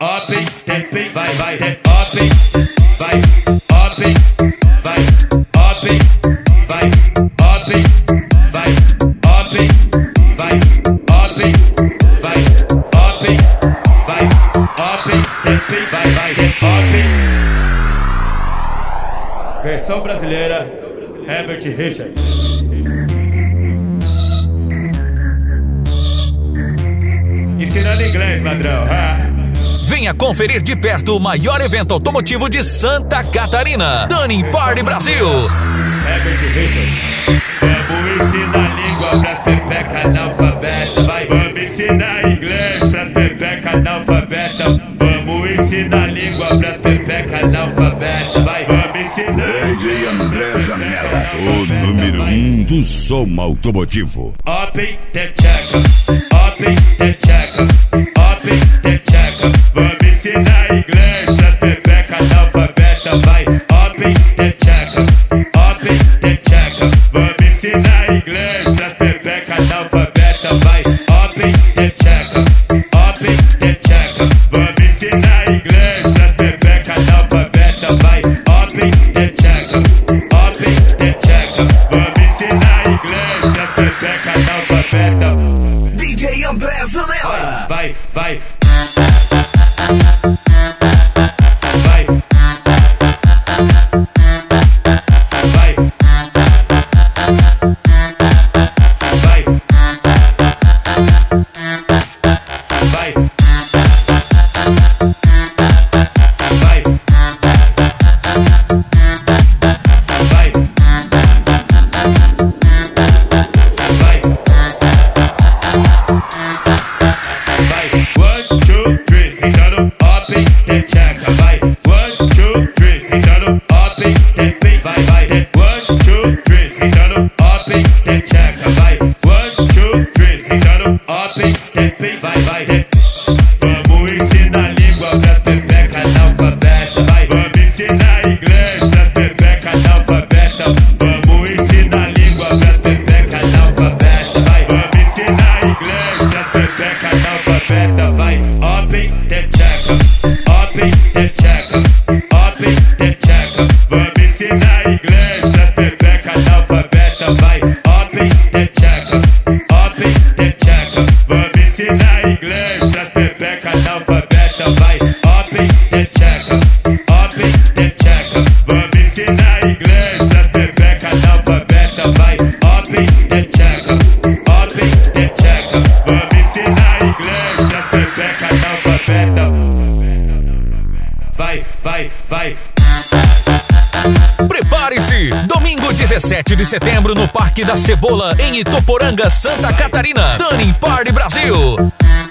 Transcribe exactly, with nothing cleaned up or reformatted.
Open, tem, vai, vai, tem, open, vai, open, vai, open, vai, open, vai, open, vai, open, vai, open, vai, open, tem, vai, vai, tem, open. Versão brasileira, Herbert Richard. Ensinando inglês, ladrão. Ha. Venha conferir de perto o maior evento automotivo de Santa Catarina. Tuning Party Brasil. Herbert Richard. Vamos ensinar língua pras pepecas analfabetas. Vai, vamos ensinar inglês pras pepecas analfabetas. Vamos ensinar língua pras pepecas analfabetas. Vai, vamos ensinar. D J André Zanella, o número um do som automotivo. Open the check, open the check, open the check. Vamos ensinar inglês pras pepecas analfabetas. Vai, open the check, open the check. Vamos ensinar inglês pras pepecas analfabetas. Vai, open the check, open the check. Vamos ensinar inglês pras pepecas analfabetas. Vai, open the check, open the check. Vamos ensinar inglês pras pepecas analfabetas. D J André Zanella. Vai, vai. Vai, vai, vai. Prepare-se! Domingo dezessete de setembro no Parque da Cebola, em Itoporanga, Santa Catarina. Tuning Party Brasil.